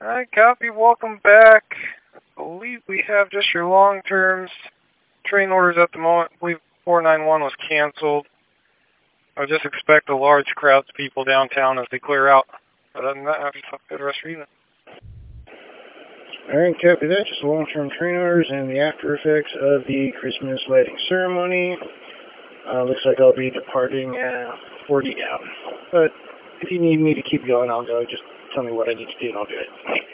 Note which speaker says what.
Speaker 1: Alright, copy. Welcome back. I believe we have just your long-term train orders at the moment. I believe 491 was canceled. I just expect a large crowd of people downtown as they clear out. Other than that, have a good rest of your evening.
Speaker 2: Alright, copy that. Just long-term train orders and the after effects of the Christmas lighting ceremony. Looks like I'll be departing at 40 down. But if you need me to keep going, I'll go. Just tell me what I need to do and I'll do it.